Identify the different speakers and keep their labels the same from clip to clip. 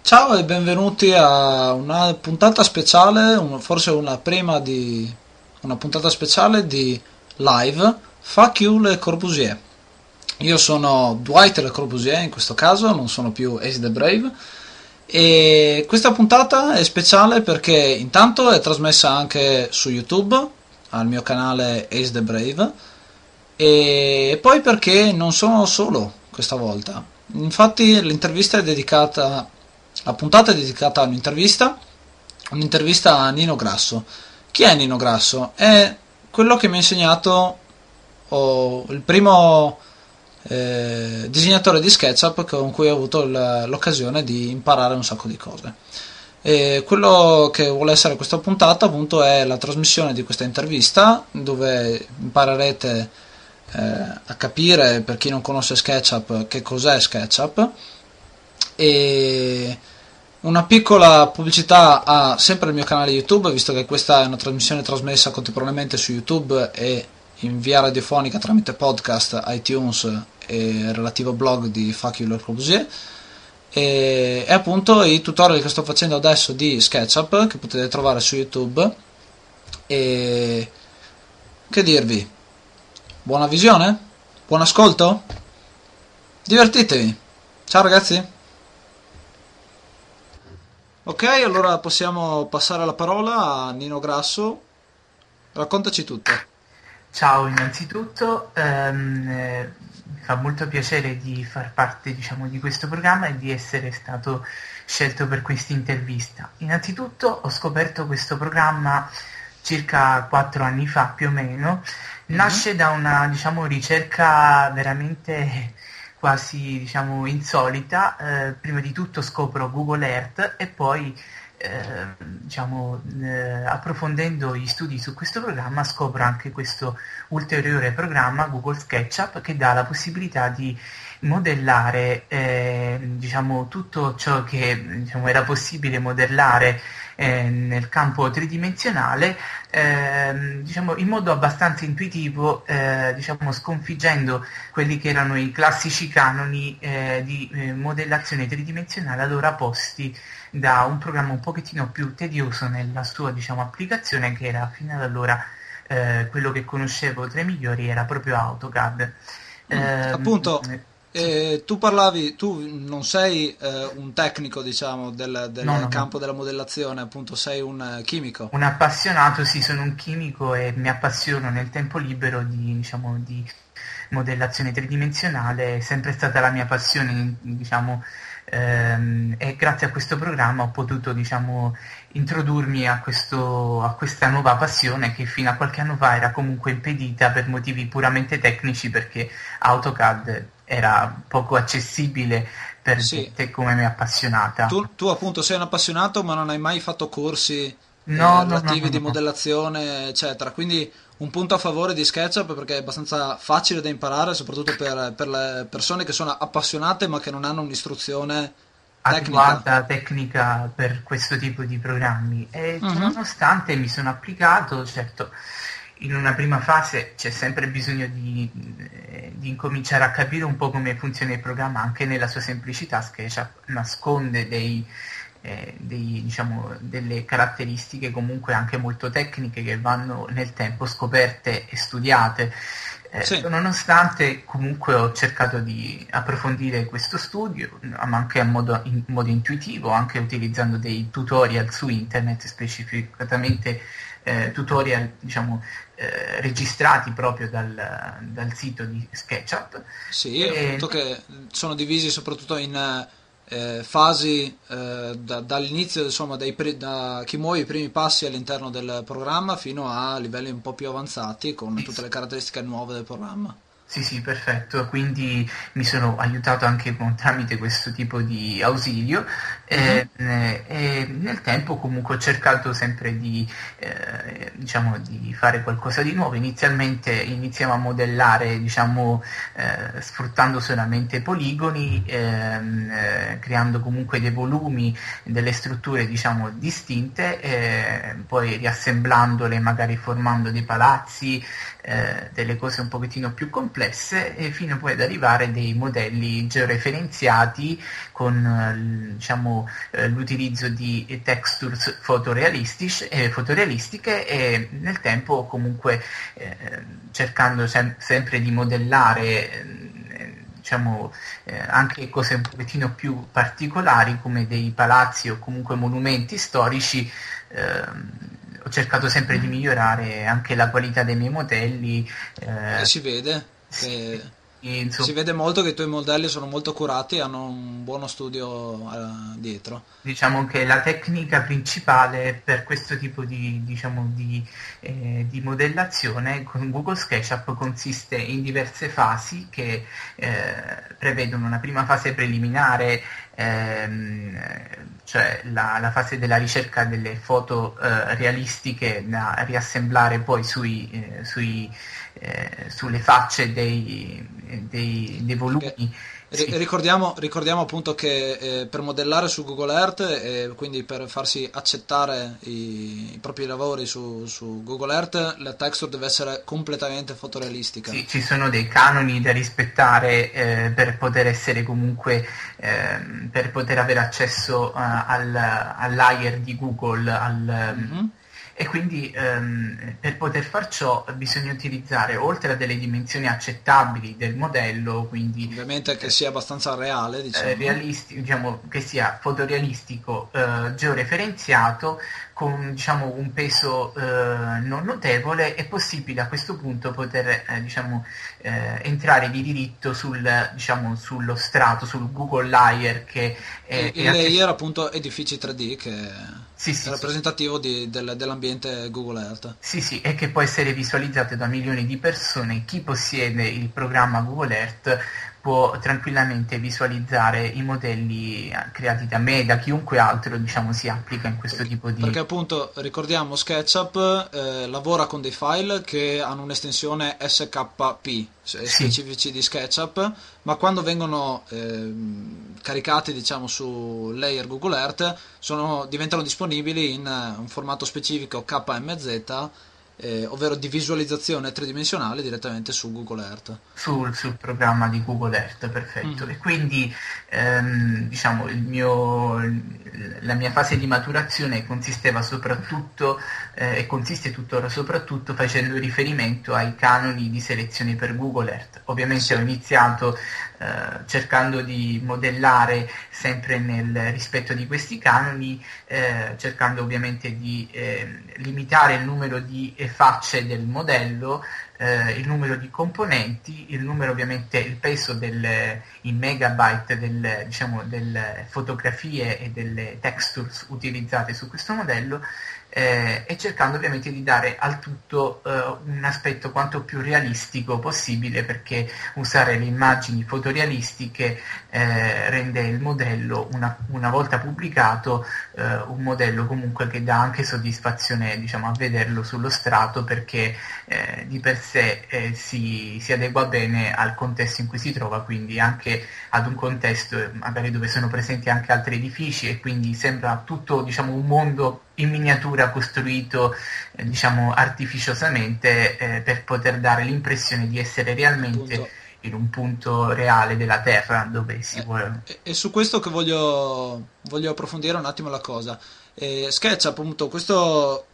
Speaker 1: Ciao e benvenuti a una puntata speciale, forse una puntata speciale di Live Fuck You Le Corbusier. Io sono Dwight Le Corbusier in questo caso, non sono più Ace the Brave. E questa puntata è speciale perché intanto è trasmessa anche su YouTube, al mio canale Ace the Brave, e poi perché non sono solo questa volta. Infatti la puntata è dedicata a un'intervista a Nino Grasso. Chi è Nino Grasso? È quello che mi ha insegnato, il primo disegnatore di SketchUp con cui ho avuto l'occasione di imparare un sacco di cose. E quello che vuole essere questa puntata appunto è la trasmissione di questa intervista dove imparerete a capire, per chi non conosce SketchUp, che cos'è SketchUp, e una piccola pubblicità a sempre il mio canale YouTube, visto che questa è una trasmissione trasmessa contemporaneamente su YouTube e in via radiofonica tramite podcast, iTunes e relativo blog di Fuck You Le Corbusier. E appunto i tutorial che sto facendo adesso di SketchUp che potete trovare su YouTube. E che dirvi? Buona visione? Buon ascolto? Divertitevi! Ciao ragazzi! Ok, allora possiamo passare la parola a Nino Grasso. Raccontaci tutto.
Speaker 2: Ciao, innanzitutto mi fa molto piacere di far parte, diciamo, di questo programma e di essere stato scelto per questa intervista. Innanzitutto ho scoperto questo programma circa 4 anni fa più o meno.
Speaker 1: Mhm.
Speaker 2: Nasce da una, diciamo, ricerca veramente quasi, diciamo, insolita. Prima di tutto scopro Google Earth e poi diciamo, approfondendo gli studi su questo programma scopro anche questo ulteriore programma Google SketchUp che dà la possibilità di modellare diciamo, tutto ciò che diciamo, era possibile modellare nel campo tridimensionale diciamo, in modo abbastanza intuitivo, diciamo, sconfiggendo quelli che erano i classici canoni di modellazione tridimensionale allora posti da un programma un pochettino più tedioso nella sua, diciamo, applicazione, che era fino ad allora quello che conoscevo tra i migliori era proprio AutoCAD. Ehm,
Speaker 1: Appunto,
Speaker 2: sì,
Speaker 1: tu non sei un tecnico, diciamo,
Speaker 2: no,
Speaker 1: del
Speaker 2: no, no.
Speaker 1: campo della modellazione, appunto sei un chimico.
Speaker 2: Un appassionato, sì, sono un chimico e mi appassiono nel tempo libero diciamo, di modellazione tridimensionale, è sempre stata la mia passione, diciamo, e grazie a questo programma ho potuto, diciamo, introdurmi a questa nuova passione che fino a qualche anno fa era comunque impedita per motivi puramente tecnici perché AutoCAD era poco accessibile per
Speaker 1: Sì,
Speaker 2: gente come me appassionata.
Speaker 1: tu appunto sei un appassionato, ma non hai mai fatto corsi
Speaker 2: No, no, no, no,
Speaker 1: relativi di
Speaker 2: no.
Speaker 1: modellazione, eccetera. Quindi un punto a favore di SketchUp perché è abbastanza facile da imparare, soprattutto per le persone che sono appassionate ma che non hanno un'istruzione tecnica.
Speaker 2: Adeguata tecnica per questo tipo di programmi e
Speaker 1: Mhm.
Speaker 2: ciononostante mi sono applicato, certo in una prima fase c'è sempre bisogno di incominciare a capire un po' come funziona il programma anche nella sua semplicità, SketchUp nasconde diciamo, delle caratteristiche comunque anche molto tecniche che vanno nel tempo scoperte e studiate.
Speaker 1: Sì.
Speaker 2: Nonostante comunque ho cercato di approfondire questo studio, ma anche in modo intuitivo, anche utilizzando dei tutorial su internet, specificatamente tutorial diciamo, registrati proprio dal sito di SketchUp.
Speaker 1: Sì,
Speaker 2: E,
Speaker 1: appunto che sono divisi soprattutto in fasi dall'inizio, insomma, da chi muove i primi passi all'interno del programma fino a livelli un po' più avanzati con tutte le caratteristiche nuove del programma.
Speaker 2: sì, sì, perfetto. Quindi mi sono aiutato anche tramite questo tipo di ausilio
Speaker 1: Mhm.
Speaker 2: e nel tempo comunque ho cercato sempre diciamo, di fare qualcosa di nuovo. Inizialmente iniziamo a modellare, diciamo, sfruttando solamente poligoni, creando comunque dei volumi, delle strutture, diciamo, distinte, poi riassemblandole, magari formando dei palazzi, delle cose un pochettino più complesse complesse, e fino poi ad arrivare a dei modelli georeferenziati con l'utilizzo di textures fotorealistiche, e nel tempo comunque cercando sempre di modellare anche cose un pochettino più particolari come dei palazzi o comunque monumenti storici. Ho cercato sempre di migliorare anche la qualità dei miei modelli.
Speaker 1: E si vede
Speaker 2: Sì,
Speaker 1: che
Speaker 2: insomma,
Speaker 1: si vede molto che i tuoi modelli sono molto curati e hanno un buono studio dietro.
Speaker 2: diciamo che la tecnica principale per questo tipo di modellazione con Google SketchUp consiste in diverse fasi che prevedono una prima fase preliminare, cioè la fase della ricerca delle foto realistiche da riassemblare poi sulle facce dei
Speaker 1: Perché
Speaker 2: volumi. Sì.
Speaker 1: ricordiamo appunto che per modellare su Google Earth e quindi per farsi accettare i propri lavori su Google Earth, la texture deve essere completamente fotorealistica.
Speaker 2: Sì, ci sono dei canoni da rispettare per poter essere comunque, per poter avere accesso al layer di Google,
Speaker 1: Mhm.
Speaker 2: e quindi per poter far ciò bisogna utilizzare, oltre a delle dimensioni accettabili del modello, quindi
Speaker 1: Ovviamente che sia abbastanza reale, diciamo.
Speaker 2: diciamo che sia fotorealistico, georeferenziato, con diciamo, un peso non notevole, è possibile a questo punto poter entrare di diritto sullo strato, sul Google Layer che è
Speaker 1: Il layer appunto edifici 3D che
Speaker 2: sì,
Speaker 1: è
Speaker 2: sì, sì.
Speaker 1: rappresentativo dell'ambiente Google Earth.
Speaker 2: Sì, sì, e che può essere visualizzato da milioni di persone. Chi possiede il programma Google Earth può tranquillamente visualizzare i modelli creati da me e da chiunque altro, diciamo, si applica in questo tipo di...
Speaker 1: Perché appunto ricordiamo SketchUp lavora con dei file che hanno un'estensione SKP
Speaker 2: Sì,
Speaker 1: specifici di SketchUp, ma quando vengono caricati diciamo su layer Google Earth diventano disponibili in un formato specifico KMZ, ovvero di visualizzazione tridimensionale direttamente su Google Earth.
Speaker 2: sul programma di Google Earth, perfetto.
Speaker 1: Mhm.
Speaker 2: E quindi diciamo la mia fase di maturazione consisteva soprattutto e consiste tuttora soprattutto facendo riferimento ai canoni di selezione per Google Earth. Ovviamente ho
Speaker 1: Sì.
Speaker 2: iniziato cercando di modellare sempre nel rispetto di questi canoni, cercando ovviamente di limitare il numero di facce del modello, il numero di componenti, il numero ovviamente, il peso in megabyte delle fotografie e delle textures utilizzate su questo modello, e cercando ovviamente di dare al tutto un aspetto quanto più realistico possibile, perché usare le immagini fotorealistiche rende il modello, una volta pubblicato, un modello comunque che dà anche soddisfazione, diciamo, a vederlo sullo strato, perché di per sé si adegua bene al contesto in cui si trova, quindi anche ad un contesto magari dove sono presenti anche altri edifici, e quindi sembra tutto, diciamo, un mondo in miniatura costruito diciamo artificiosamente, per poter dare l'impressione di essere realmente
Speaker 1: Appunto.
Speaker 2: in un punto reale della Terra dove si vuole.
Speaker 1: E su questo che voglio approfondire un attimo la cosa. SketchUp, appunto, questo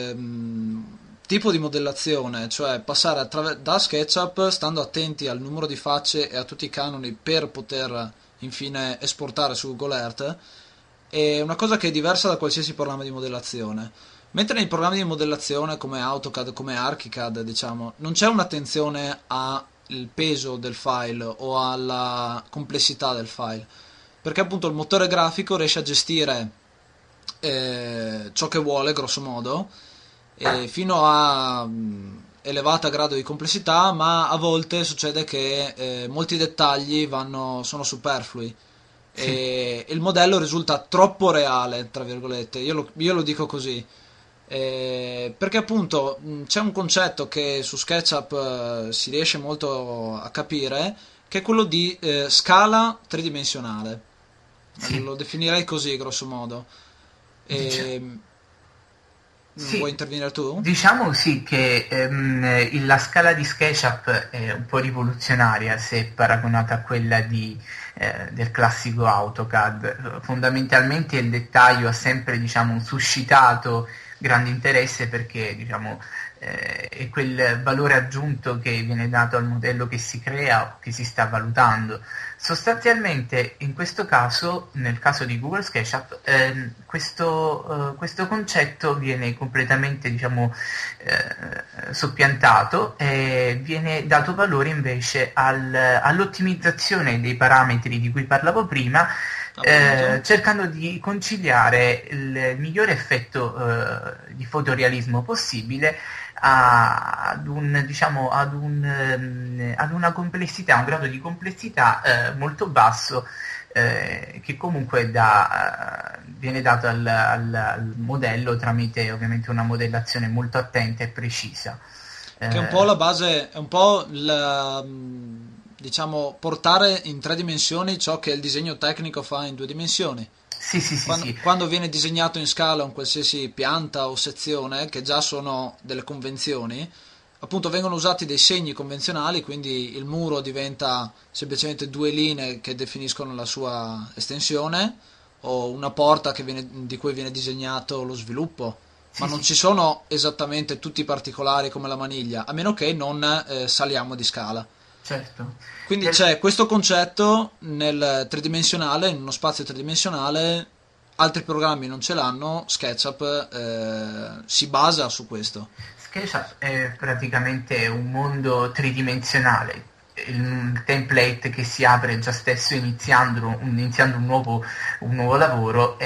Speaker 1: tipo di modellazione, cioè passare da SketchUp stando attenti al numero di facce e a tutti i canoni per poter infine esportare su Google Earth, è una cosa che è diversa da qualsiasi programma di modellazione. Mentre nei programmi di modellazione come AutoCAD, come ArchiCAD, diciamo, non c'è un'attenzione al peso del file o alla complessità del file, perché appunto il motore grafico riesce a gestire ciò che vuole, grosso modo, fino a elevata grado di complessità, ma a volte succede che molti dettagli sono superflui
Speaker 2: Sì,
Speaker 1: e il modello risulta troppo reale, tra virgolette, io lo dico così. Perché appunto c'è un concetto che su SketchUp si riesce molto a capire, che è quello di scala tridimensionale.
Speaker 2: sì,
Speaker 1: Lo definirei così, grosso modo.
Speaker 2: dice-
Speaker 1: E, Vuoi
Speaker 2: Sì,
Speaker 1: intervenire tu?
Speaker 2: diciamo sì che la scala di SketchUp è un po' rivoluzionaria se paragonata a quella del classico AutoCAD. Fondamentalmente il dettaglio ha sempre, diciamo, suscitato grande interesse perché, diciamo, è quel valore aggiunto che viene dato al modello che si crea o che si sta valutando. Sostanzialmente in questo caso, nel caso di Google SketchUp, questo concetto viene completamente, diciamo, soppiantato e viene dato valore invece all'ottimizzazione dei parametri di cui parlavo prima,
Speaker 1: Appunto.
Speaker 2: cercando di conciliare il migliore effetto di fotorealismo possibile ad un, diciamo, ad una complessità, un grado di complessità molto basso che comunque viene dato al modello tramite ovviamente una modellazione molto attenta e precisa.
Speaker 1: Che è un po'
Speaker 2: Eh,
Speaker 1: la base, è un po' diciamo, portare in tre dimensioni ciò che il disegno tecnico fa in due dimensioni.
Speaker 2: sì, sì, sì, sì,
Speaker 1: Quando viene disegnato in scala un qualsiasi pianta o sezione, che già sono delle convenzioni, appunto vengono usati dei segni convenzionali, quindi il muro diventa semplicemente due linee che definiscono la sua estensione, o una porta di cui viene disegnato lo sviluppo, ma
Speaker 2: sì,
Speaker 1: non
Speaker 2: sì,
Speaker 1: ci sono esattamente tutti i particolari come la maniglia, a meno che non saliamo di scala.
Speaker 2: certo.
Speaker 1: Quindi
Speaker 2: Per-
Speaker 1: c'è questo concetto nel tridimensionale, in uno spazio tridimensionale, altri programmi non ce l'hanno, SketchUp si basa su questo.
Speaker 2: SketchUp è praticamente un mondo tridimensionale, il template che si apre già stesso iniziando un nuovo lavoro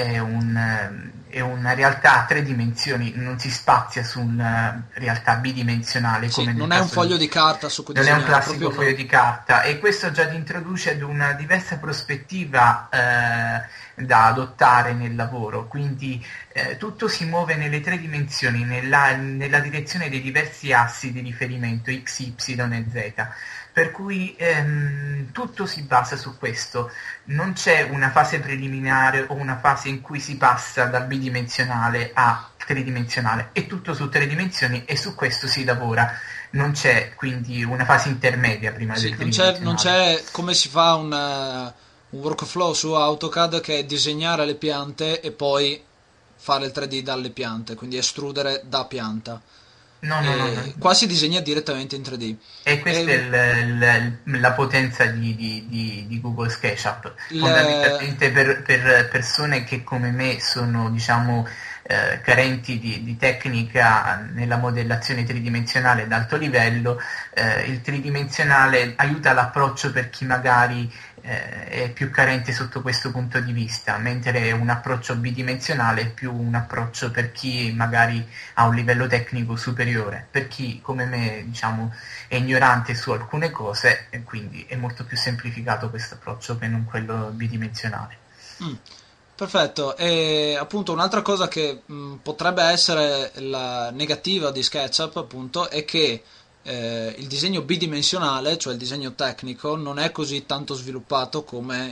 Speaker 2: è una realtà a tre dimensioni, non si spazia su una realtà bidimensionale
Speaker 1: Sì,
Speaker 2: come nel
Speaker 1: non è un
Speaker 2: caso
Speaker 1: foglio di carta su cui
Speaker 2: non è un
Speaker 1: disegnare, è
Speaker 2: classico
Speaker 1: proprio
Speaker 2: foglio di carta e questo già ti introduce ad una diversa prospettiva da adottare nel lavoro, quindi tutto si muove nelle tre dimensioni, nella direzione dei diversi assi di riferimento x, y e z. Per cui tutto si basa su questo, non c'è una fase preliminare o una fase in cui si passa dal bidimensionale a tridimensionale, è tutto su tre dimensioni e su questo si lavora, non c'è quindi una fase intermedia prima
Speaker 1: sì,
Speaker 2: del
Speaker 1: non
Speaker 2: tridimensionale.
Speaker 1: c'è come si fa un workflow su AutoCAD che è disegnare le piante e poi fare il 3D dalle piante, quindi estrudere da pianta.
Speaker 2: No, no, no, no.
Speaker 1: E qua si disegna direttamente in 3D.
Speaker 2: E
Speaker 1: E
Speaker 2: questa è la potenza di Google SketchUp.
Speaker 1: il,
Speaker 2: Fondamentalmente per persone che come me sono, diciamo, carenti di tecnica nella modellazione tridimensionale ad alto livello, il tridimensionale aiuta l'approccio per chi magari è più carente sotto questo punto di vista, mentre un approccio bidimensionale è più un approccio per chi magari ha un livello tecnico superiore, per chi come me, diciamo, è ignorante su alcune cose e quindi è molto più semplificato questo approccio che non quello bidimensionale.
Speaker 1: Mm, perfetto, e appunto un'altra cosa che potrebbe essere la negativa di SketchUp appunto è che il disegno bidimensionale, cioè il disegno tecnico, non è così tanto sviluppato come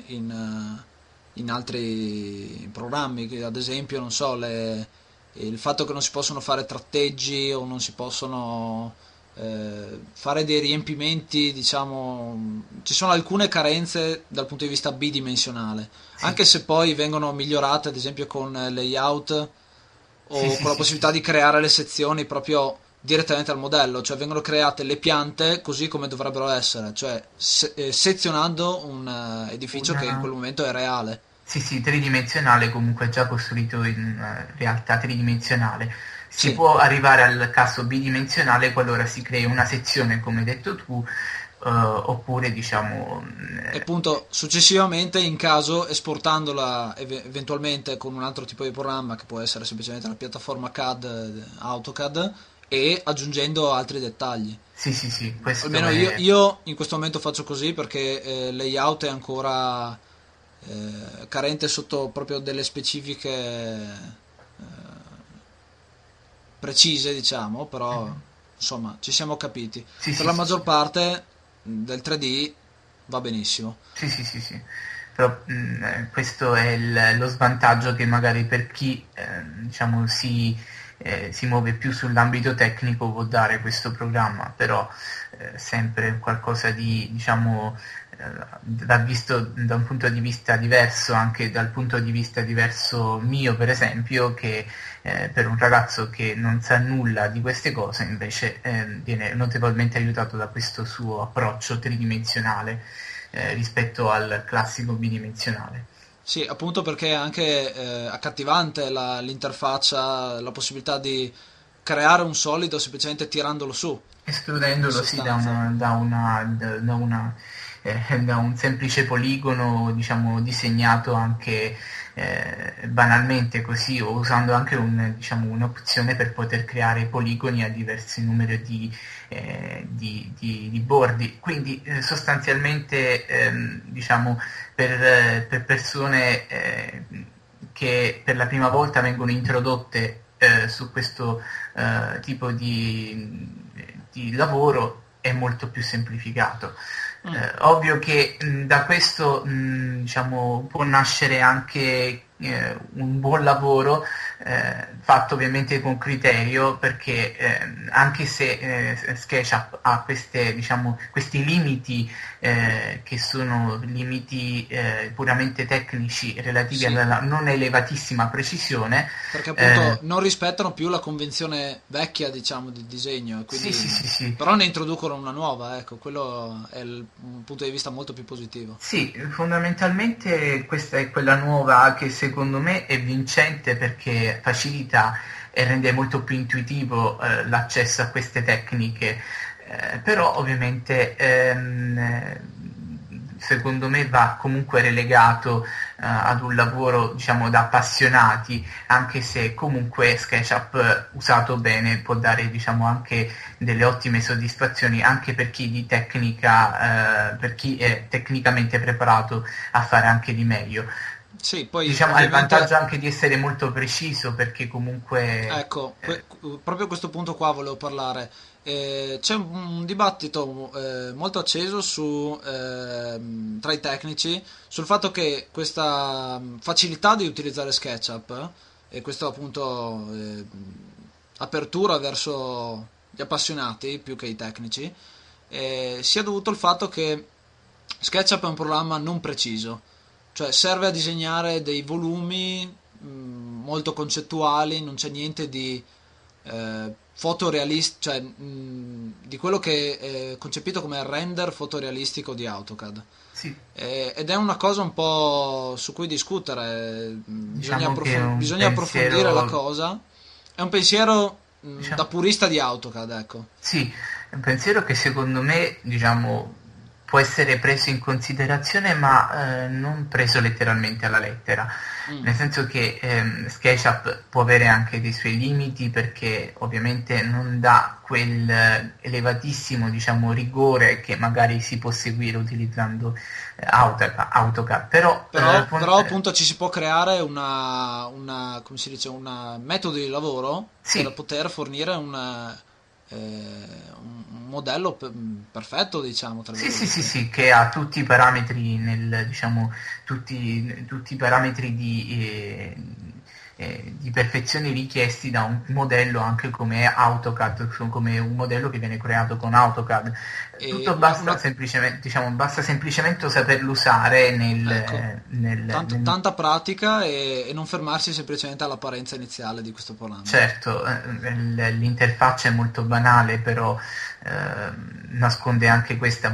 Speaker 1: in altri programmi, che ad esempio, non so, il fatto che non si possono fare tratteggi o non si possono fare dei riempimenti, diciamo, ci sono alcune carenze dal punto di vista bidimensionale,
Speaker 2: Sì,
Speaker 1: anche se poi vengono migliorate, ad esempio con layout
Speaker 2: sì,
Speaker 1: o
Speaker 2: sì,
Speaker 1: con la
Speaker 2: sì, sì.
Speaker 1: possibilità di creare le sezioni proprio direttamente al modello, cioè vengono create le piante così come dovrebbero essere, cioè sezionando un edificio che in
Speaker 2: Una...
Speaker 1: quel momento è reale.
Speaker 2: Sì, sì, tridimensionale comunque già costruito in realtà tridimensionale. Si
Speaker 1: Sì,
Speaker 2: può arrivare al caso bidimensionale qualora si crei una sezione, come hai detto tu, oppure diciamo...
Speaker 1: e appunto successivamente in caso esportandola eventualmente con un altro tipo di programma che può essere semplicemente la piattaforma CAD, AutoCAD, e aggiungendo altri dettagli.
Speaker 2: sì, sì, sì, questo
Speaker 1: Almeno
Speaker 2: è...
Speaker 1: io in questo momento faccio così perché layout è ancora carente sotto proprio delle specifiche precise, diciamo, però insomma ci siamo capiti.
Speaker 2: Sì,
Speaker 1: Per
Speaker 2: sì,
Speaker 1: la
Speaker 2: sì, sì.
Speaker 1: maggior parte del 3D va benissimo.
Speaker 2: Sì, sì, sì, sì. Però questo è lo svantaggio che magari per chi diciamo, si muove più sull'ambito tecnico può dare questo programma, però sempre qualcosa di, diciamo, visto da un punto di vista diverso, anche dal punto di vista diverso mio, per esempio, che per un ragazzo che non sa nulla di queste cose invece viene notevolmente aiutato da questo suo approccio tridimensionale rispetto al classico bidimensionale.
Speaker 1: Sì, appunto perché è anche accattivante l'interfaccia, la possibilità di creare un solido semplicemente tirandolo su, in
Speaker 2: Escludendolo sì
Speaker 1: sostanza.
Speaker 2: da un semplice poligono, diciamo, disegnato anche banalmente così, o usando anche diciamo, un'opzione per poter creare poligoni a diversi numeri di bordi. Quindi sostanzialmente diciamo, per persone che per la prima volta vengono introdotte su questo tipo di lavoro è molto più semplificato.
Speaker 1: Mm.
Speaker 2: Ovvio che da questo diciamo, può nascere anche un buon lavoro fatto ovviamente con criterio, perché anche se SketchUp ha diciamo, questi limiti che sono limiti puramente tecnici relativi
Speaker 1: Sì,
Speaker 2: alla non elevatissima precisione,
Speaker 1: perché appunto non rispettano più la convenzione vecchia, diciamo, di disegno, e
Speaker 2: sì, sì,
Speaker 1: quindi
Speaker 2: sì, sì.
Speaker 1: però ne introducono una nuova, ecco, quello è un punto di vista molto più positivo.
Speaker 2: Sì, fondamentalmente questa è quella nuova che secondo me è vincente perché facilita e rende molto più intuitivo l'accesso a queste tecniche, però ovviamente secondo me va comunque relegato ad un lavoro diciamo da appassionati, anche se comunque SketchUp usato bene può dare diciamo anche delle ottime soddisfazioni anche per chi di tecnica, per chi è tecnicamente preparato a fare anche di meglio.
Speaker 1: Sì, poi
Speaker 2: Diciamo ha il
Speaker 1: ovviamente.
Speaker 2: vantaggio anche di essere molto preciso perché comunque
Speaker 1: Ecco, proprio a questo punto qua volevo parlare. C'è un dibattito molto acceso tra i tecnici sul fatto che questa facilità di utilizzare SketchUp e questa appunto apertura verso gli appassionati più che i tecnici sia dovuto al fatto che SketchUp è un programma non preciso, cioè serve a disegnare dei volumi molto concettuali, non c'è niente di fotorealistico, cioè di quello che è concepito come il render fotorealistico di AutoCAD.
Speaker 2: sì,
Speaker 1: Ed è una cosa un po' su cui discutere,
Speaker 2: diciamo che è un
Speaker 1: bisogna approfondire la
Speaker 2: pensiero,
Speaker 1: cosa. È un pensiero da
Speaker 2: diciamo,
Speaker 1: purista di AutoCAD, ecco.
Speaker 2: sì, è un pensiero che secondo me, diciamo, può essere preso in considerazione, ma non preso letteralmente alla lettera.
Speaker 1: Mm.
Speaker 2: Nel senso che SketchUp può avere anche dei suoi limiti perché ovviamente non dà quel elevatissimo, diciamo, rigore che magari si può seguire utilizzando AutoCAD. Però,
Speaker 1: Però appunto ci si può creare come si dice, un metodo di lavoro per
Speaker 2: sì,
Speaker 1: poter fornire un modello perfetto, diciamo, tra
Speaker 2: sì, sì, sì,
Speaker 1: virgolette.
Speaker 2: sì, che ha tutti i parametri diciamo, tutti i parametri di perfezione richiesti da un modello anche come AutoCAD, come un modello che viene creato con AutoCAD.
Speaker 1: E
Speaker 2: Tutto basta semplicemente, diciamo, basta semplicemente saperlo usare
Speaker 1: ecco, tanta pratica e non fermarsi semplicemente all'apparenza iniziale di questo programma.
Speaker 2: Certo, l'interfaccia è molto banale, però nasconde anche questa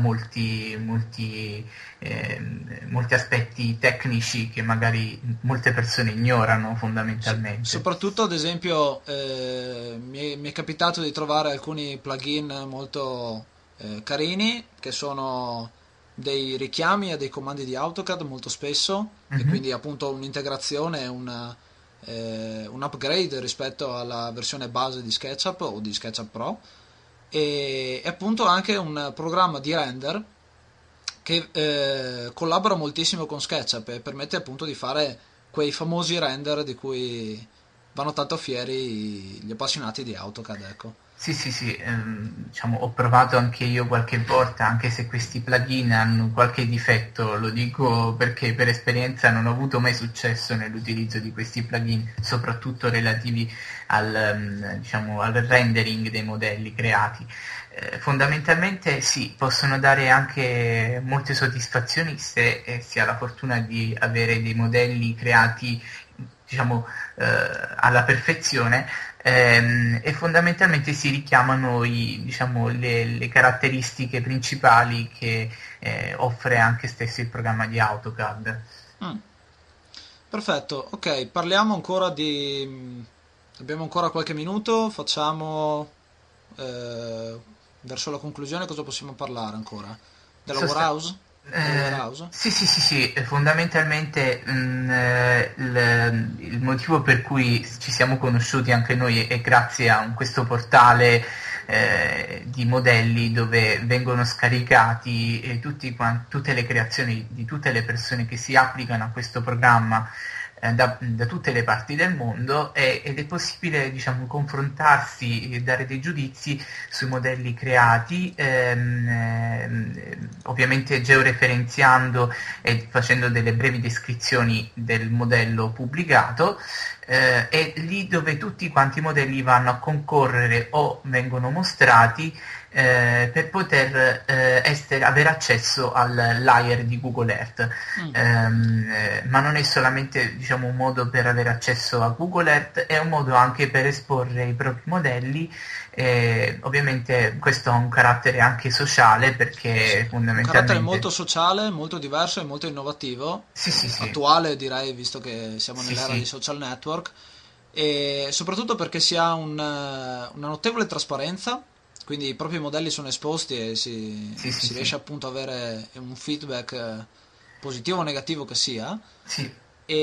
Speaker 2: molti aspetti tecnici che magari molte persone ignorano fondamentalmente.
Speaker 1: Soprattutto, ad esempio, mi è capitato di trovare alcuni plugin molto carini che sono dei richiami a dei comandi di AutoCAD molto spesso e
Speaker 2: Mhm.
Speaker 1: quindi appunto un'integrazione, un upgrade rispetto alla versione base di SketchUp o di SketchUp Pro e appunto anche un programma di render che collabora moltissimo con SketchUp e permette appunto di fare quei famosi render di cui vanno tanto fieri gli appassionati di AutoCAD, ecco.
Speaker 2: Sì, sì, sì, diciamo, ho provato anche io qualche volta, anche se questi plugin hanno qualche difetto, lo dico perché per esperienza non ho avuto mai successo nell'utilizzo di questi plugin, soprattutto relativi diciamo, al rendering dei modelli creati. Fondamentalmente sì, possono dare anche molte soddisfazioni se si ha la fortuna di avere dei modelli creati, diciamo, alla perfezione, e fondamentalmente si richiamano diciamo, le caratteristiche principali che offre anche stesso il programma di AutoCAD.
Speaker 1: Mm. Perfetto, ok, parliamo ancora abbiamo ancora qualche minuto, facciamo eh, verso la conclusione cosa possiamo parlare ancora? Della
Speaker 2: Sosta-
Speaker 1: warehouse? Del warehouse?
Speaker 2: sì, sì, sì, sì, fondamentalmente il motivo per cui ci siamo conosciuti anche noi è grazie a questo portale di modelli dove vengono scaricati tutte le creazioni di tutte le persone che si applicano a questo programma da tutte le parti del mondo, ed è possibile, diciamo, confrontarsi e dare dei giudizi sui modelli creati, ovviamente georeferenziando e facendo delle brevi descrizioni del modello pubblicato, è lì dove tutti quanti i modelli vanno a concorrere o vengono mostrati per poter avere accesso al layer di Google Earth.
Speaker 1: Mm.
Speaker 2: Ma non è solamente, diciamo, un modo per avere accesso a Google Earth, è un modo anche per esporre i propri modelli. Ovviamente questo ha un carattere anche sociale,
Speaker 1: Sì.
Speaker 2: perché
Speaker 1: Un carattere
Speaker 2: fondamentalmente
Speaker 1: molto sociale, molto diverso e molto innovativo,
Speaker 2: sì, sì, sì,
Speaker 1: attuale direi, visto che siamo
Speaker 2: sì,
Speaker 1: nell'era dei
Speaker 2: sì,
Speaker 1: social network, e soprattutto perché si ha una notevole trasparenza, quindi i propri modelli sono esposti e
Speaker 2: sì, sì,
Speaker 1: si riesce
Speaker 2: sì,
Speaker 1: appunto a avere un feedback positivo o negativo che sia.
Speaker 2: sì,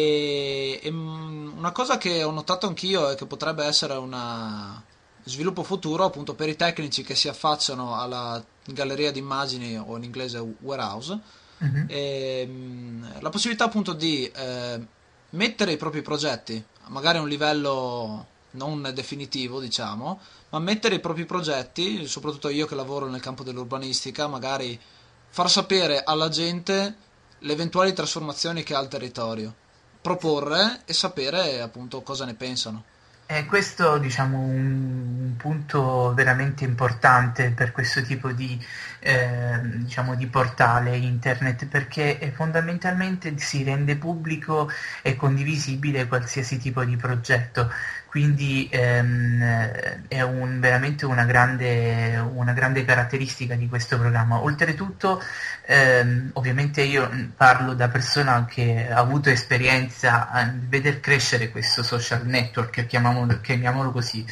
Speaker 1: Una cosa che ho notato anch'io è che potrebbe essere una sviluppo futuro appunto per i tecnici che si affacciano alla galleria di immagini o in inglese warehouse,
Speaker 2: mhm,
Speaker 1: la possibilità appunto di mettere i propri progetti, magari a un livello non definitivo, diciamo, ma mettere i propri progetti, soprattutto io che lavoro nel campo dell'urbanistica, magari far sapere alla gente le eventuali trasformazioni che ha il territorio, proporre e sapere appunto cosa ne pensano.
Speaker 2: E questo, diciamo, un punto veramente importante per questo tipo diciamo, di portale internet, perché fondamentalmente si rende pubblico e condivisibile qualsiasi tipo di progetto. Quindi è veramente una grande caratteristica di questo programma. Oltretutto, ovviamente io parlo da persona che ha avuto esperienza a veder crescere questo social network, chiamiamolo così.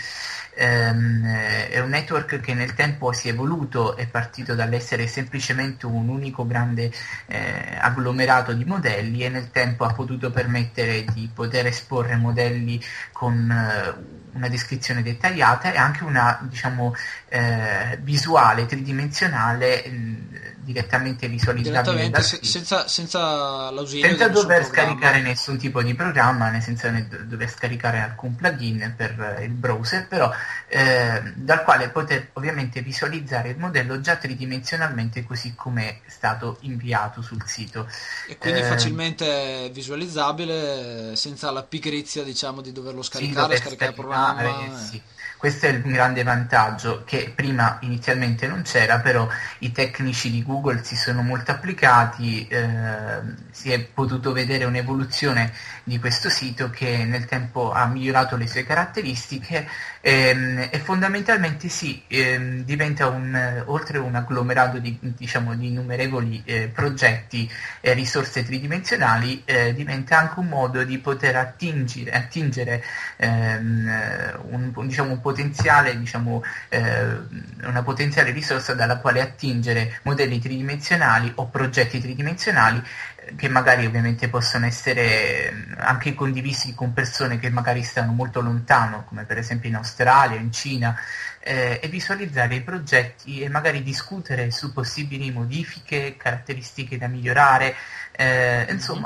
Speaker 2: È un network che nel tempo si è evoluto, è partito dall'essere semplicemente un unico grande agglomerato di modelli, e nel tempo ha potuto permettere di poter esporre modelli con una descrizione dettagliata e anche una, diciamo, visuale tridimensionale, direttamente visualizzabile
Speaker 1: Direttamente
Speaker 2: dal sito,
Speaker 1: senza l'ausilio di
Speaker 2: senza
Speaker 1: nessun
Speaker 2: dover
Speaker 1: programma.
Speaker 2: scaricare nessun tipo di programma, né senza dover scaricare alcun plugin per il browser, però dal quale poter ovviamente visualizzare il modello già tridimensionalmente così come è stato inviato sul sito.
Speaker 1: E quindi
Speaker 2: Eh,
Speaker 1: facilmente visualizzabile, senza la pigrizia, diciamo, di doverlo
Speaker 2: Sì,
Speaker 1: scaricare,
Speaker 2: dover
Speaker 1: scaricare il
Speaker 2: scaricare,
Speaker 1: programma.
Speaker 2: sì. Questo è il grande vantaggio che prima inizialmente non c'era, però i tecnici di Google si sono molto applicati, si è potuto vedere un'evoluzione di questo sito che nel tempo ha migliorato le sue caratteristiche, e fondamentalmente sì, diventa oltre un agglomerato di, diciamo, di innumerevoli progetti e risorse tridimensionali, diventa anche un modo di poter attingere diciamo, un potenziale, diciamo, una potenziale risorsa dalla quale attingere modelli tridimensionali o progetti tridimensionali, che magari ovviamente possono essere anche condivisi con persone che magari stanno molto lontano, come per esempio in Australia, in Cina, e visualizzare i progetti e magari discutere su possibili modifiche, caratteristiche da migliorare,
Speaker 1: Mhm.
Speaker 2: insomma,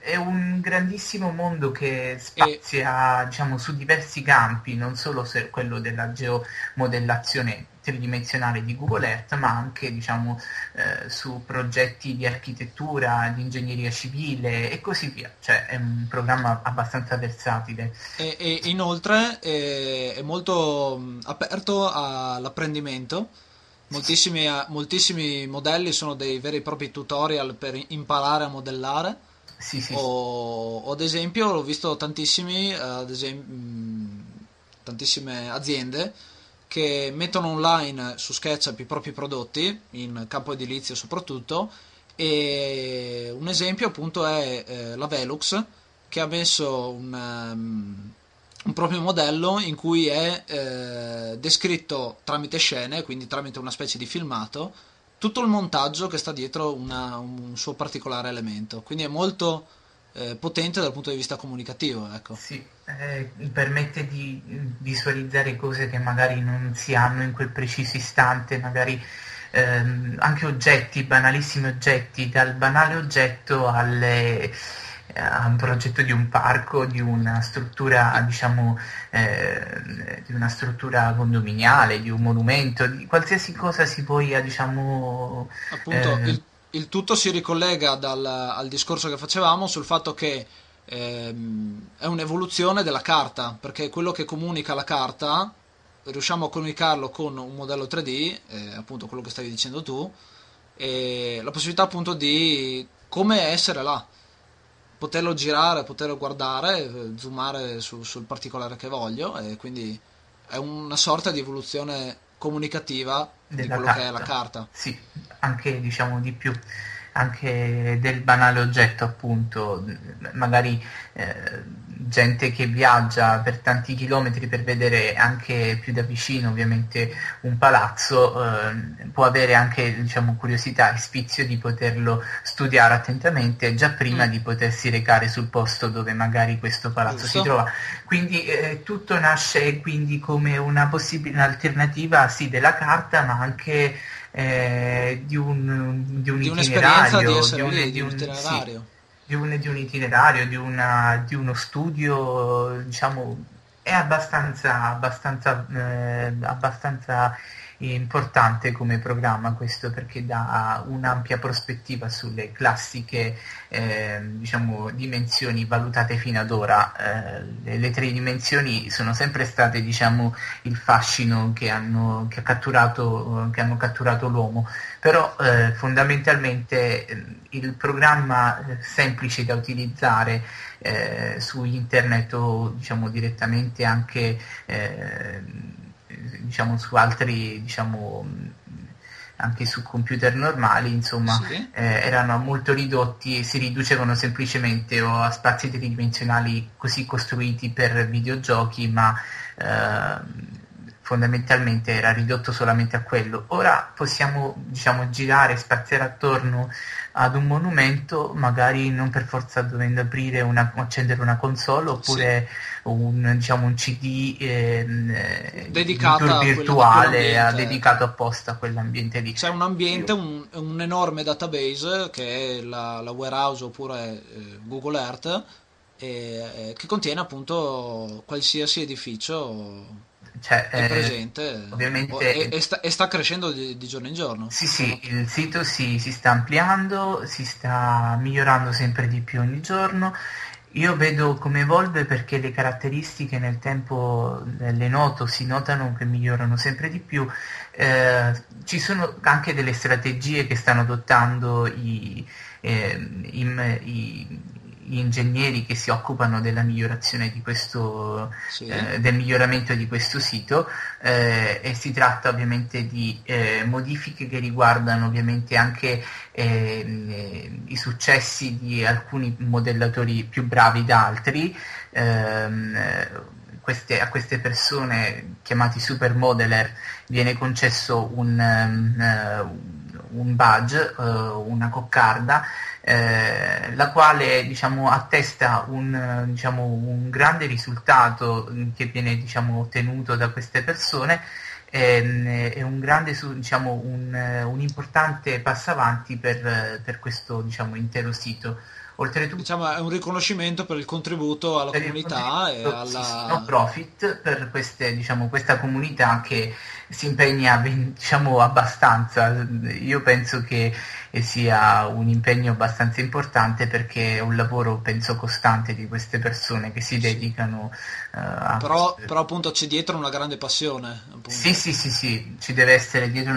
Speaker 2: è un grandissimo mondo che
Speaker 1: E,
Speaker 2: spazia, diciamo, su diversi campi, non solo quello della geomodellazione tridimensionale di Google Earth, ma anche, diciamo, su progetti di architettura, di ingegneria civile e così via. Cioè è un programma abbastanza versatile.
Speaker 1: e inoltre è molto aperto all'apprendimento. Moltissimi modelli sono dei veri e propri tutorial per imparare a modellare.
Speaker 2: Sì, sì,
Speaker 1: O ad esempio, ho visto tantissime aziende che mettono online su SketchUp i propri prodotti, in campo edilizio soprattutto, e un esempio appunto è la Velux, che ha messo un proprio modello in cui è descritto tramite scene, quindi tramite una specie di filmato, tutto il montaggio che sta dietro un suo particolare elemento. Quindi è molto potente dal punto di vista comunicativo, ecco.
Speaker 2: sì, permette di visualizzare cose che magari non si hanno in quel preciso istante, magari anche oggetti, banalissimi oggetti, dal banale oggetto a un progetto di un parco, di una struttura, diciamo, di una struttura condominiale, di un monumento, di qualsiasi cosa si voglia, diciamo,
Speaker 1: Appunto,
Speaker 2: eh,
Speaker 1: il tutto si ricollega al discorso che facevamo sul fatto che è un'evoluzione della carta, perché quello che comunica la carta riusciamo a comunicarlo con un modello 3D, appunto quello che stavi dicendo tu, e la possibilità appunto di come essere là, poterlo girare, poterlo guardare, zoomare sul particolare che voglio, e quindi è una sorta di evoluzione comunicativa di
Speaker 2: della
Speaker 1: quello che è la
Speaker 2: carta,
Speaker 1: carta.
Speaker 2: sì, anche diciamo di più, anche del banale oggetto appunto, magari gente che viaggia per tanti chilometri per vedere anche più da vicino ovviamente un palazzo, può avere anche diciamo curiosità e sfizio di poterlo studiare attentamente già prima
Speaker 1: Mm,
Speaker 2: di potersi recare sul posto dove magari questo palazzo si
Speaker 1: giusto?
Speaker 2: trova. Quindi tutto nasce quindi come una possibile alternativa sì della carta, ma anche di un
Speaker 1: Di un'esperienza di
Speaker 2: itinerario,
Speaker 1: essere lì, di
Speaker 2: di
Speaker 1: un
Speaker 2: sì,
Speaker 1: itinerario.
Speaker 2: di un itinerario, di uno studio, diciamo, è abbastanza importante come programma questo perché dà un'ampia prospettiva sulle classiche diciamo, dimensioni valutate fino ad ora. Le tre dimensioni sono sempre state diciamo, il fascino che hanno catturato l'uomo, però fondamentalmente il programma semplice da utilizzare su internet o diciamo direttamente anche diciamo su altri diciamo anche su computer normali, insomma,
Speaker 1: Sì.
Speaker 2: erano molto ridotti e si riducevano semplicemente o a spazi tridimensionali così costruiti per videogiochi, ma fondamentalmente era ridotto solamente a quello. Ora possiamo, diciamo, girare, spaziare attorno ad un monumento, magari non per forza dovendo accendere una console,
Speaker 1: Sì,
Speaker 2: oppure diciamo, un CD di tour
Speaker 1: dedicata a
Speaker 2: virtuale
Speaker 1: quell'ambiente.
Speaker 2: dedicato apposta a quell'ambiente lì.
Speaker 1: C'è un ambiente, un enorme database che è la Warehouse oppure Google Earth, che contiene appunto qualsiasi edificio
Speaker 2: Cioè,
Speaker 1: è presente
Speaker 2: ovviamente
Speaker 1: e sta crescendo di giorno in giorno.
Speaker 2: sì, sì, il sito si sta ampliando, si sta migliorando sempre di più ogni giorno. Io vedo come evolve perché le caratteristiche nel tempo le noto, si notano che migliorano sempre di più. Ci sono anche delle strategie che stanno adottando gli ingegneri che si occupano della migliorazione di
Speaker 1: Sì,
Speaker 2: del miglioramento di questo sito e si tratta ovviamente di modifiche che riguardano ovviamente anche i successi di alcuni modellatori più bravi da altri. A queste persone chiamati supermodeler viene concesso un badge, una coccarda, la quale diciamo, attesta diciamo, un grande risultato che viene diciamo, ottenuto da queste persone e un grande diciamo, un importante passo avanti per questo diciamo, intero sito. Oltretutto,
Speaker 1: Diciamo è un riconoscimento per il contributo alla
Speaker 2: per il
Speaker 1: comunità e
Speaker 2: contributo, sì, sì, no
Speaker 1: alla...
Speaker 2: profit per diciamo, questa comunità che si impegna, diciamo, abbastanza. Io penso che sia un impegno abbastanza importante perché è un lavoro, penso, costante di queste persone che si
Speaker 1: Sì.
Speaker 2: dedicano a
Speaker 1: Però,
Speaker 2: questo.
Speaker 1: però appunto c'è dietro una grande passione,
Speaker 2: Sì,
Speaker 1: appunto.
Speaker 2: sì, sì, sì, ci deve essere dietro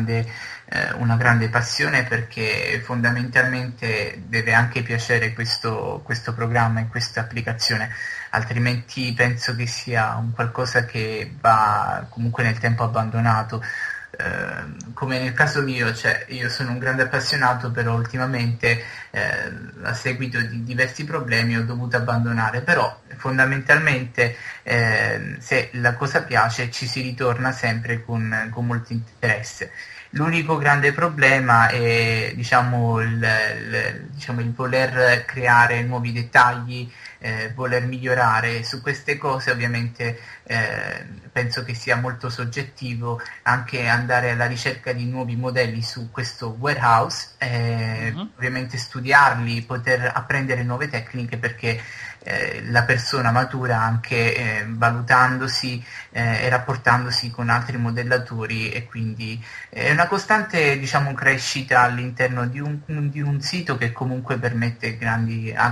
Speaker 2: una grande passione perché fondamentalmente deve anche piacere questo programma e questa applicazione, altrimenti penso che sia un qualcosa che va comunque nel tempo abbandonato. Come nel caso mio, cioè io sono un grande appassionato, però ultimamente a seguito di diversi problemi ho dovuto abbandonare, però fondamentalmente se la cosa piace ci si ritorna sempre con molto interesse. L'unico grande problema è diciamo, diciamo, il voler creare nuovi dettagli, voler migliorare su queste cose, ovviamente penso che sia molto soggettivo anche andare alla ricerca di nuovi modelli su questo warehouse,
Speaker 1: Mhm.
Speaker 2: ovviamente studiarli, poter apprendere nuove tecniche perché la persona matura anche valutandosi e rapportandosi con altri modellatori e quindi è una costante diciamo, crescita all'interno di un sito che comunque permette ha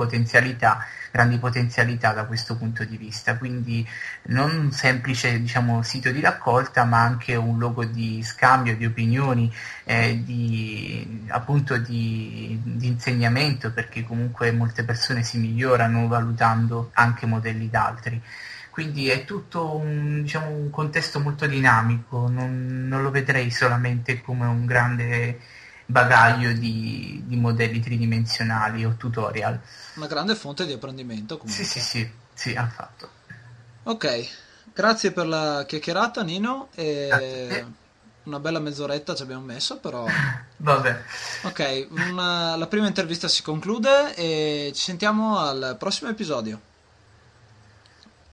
Speaker 2: grandi potenzialità da questo punto di vista, quindi non un semplice diciamo, sito di raccolta ma anche un luogo di scambio di opinioni, appunto di insegnamento perché comunque molte persone si migliorano valutando anche modelli d'altri. Quindi è tutto diciamo, un contesto molto dinamico, non lo vedrei solamente come un grande bagaglio di modelli tridimensionali o tutorial.
Speaker 1: Una grande fonte di apprendimento
Speaker 2: Sì, sì,
Speaker 1: comunque.
Speaker 2: sì, sì, affatto.
Speaker 1: Ok, grazie per la chiacchierata Nino
Speaker 2: Grazie a
Speaker 1: e
Speaker 2: te.
Speaker 1: una bella mezz'oretta ci abbiamo messo, però...
Speaker 2: Vabbè,
Speaker 1: Ok, la prima intervista si conclude e ci sentiamo al prossimo episodio.